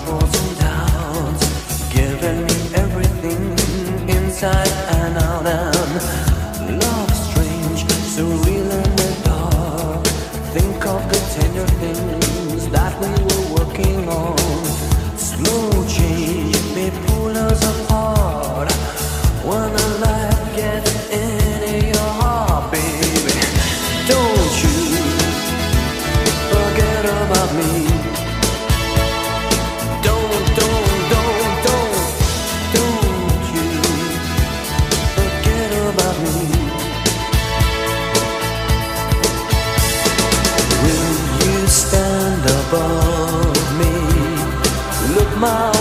troubles and doubts, giving me everything inside and out. And love strange, so real in the dark. Think of the tender things that we were working on. Slow change may pull us apart when the light gets into your heart, baby. Don't you forget about me. Don't you forget about me. Will you stand above me? Look my